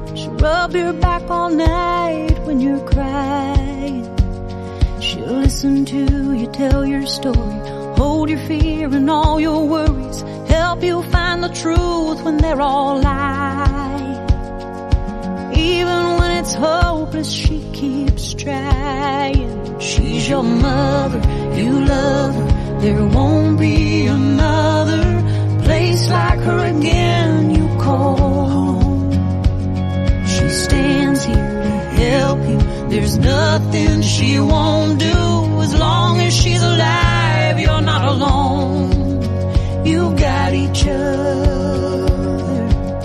She'll rub your back all night when you're crying. She'll listen to you tell your story, hold your fear and all your worries, help you find the truth when they're all lies. Even when it's hopeless, she keeps trying. She's your mother, you love her, there won't be another place like her again you call home. She stands here to help you, there's nothing she won't do. As long as she's alive, you're not alone. You got each other.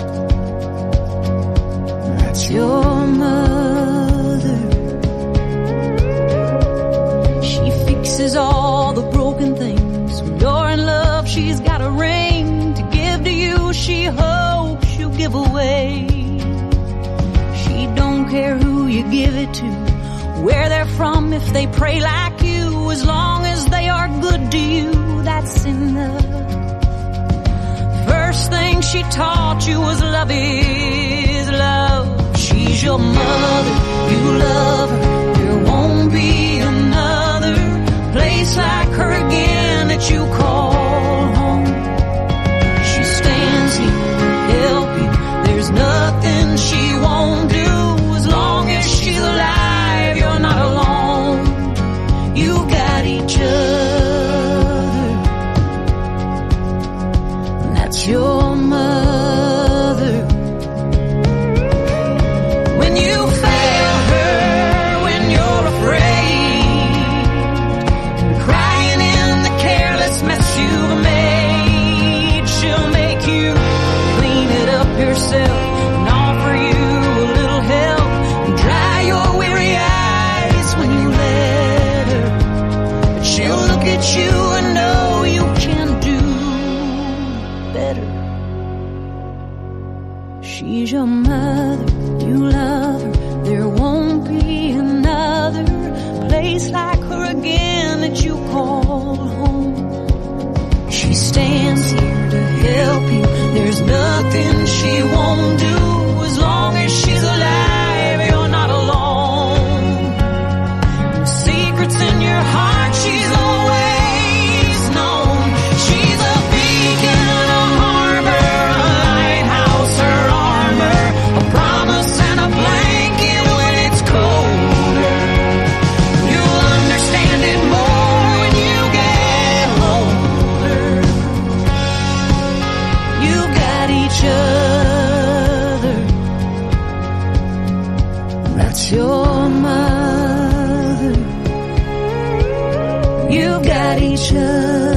That's your mother. She fixes all the broken things. When you're in love, she's got a ring to give to you. She hopes you give away. She don't care who you give it to, where they're from, if they pray like you. As long as they are good to you, that's enough. First thing she taught you was love is love. She's your mother, you love her, there won't be another place like her again that you call home. She stands here to help you, there's nothing she won't do. As long as she's alive, you're not alone. You got each other. That's your mother. When you fail her, when you're afraid, and crying in the careless mess you've made, she'll make you clean it up yourself and offer you a little help and dry your weary eyes when you let her. But she'll look at you and know you can do better. She's your mother, you love her, there won't be another place like her again that you call home. She stands here to help you, there's nothing she won't do. As long as she's alive, you're not alone. The secrets in your heart, she's always known. She's a beacon, a harbor, a lighthouse, her armor, a promise and a blanket when it's colder. You'll understand it more when you get older. You got each other. That's your mother. You got each other.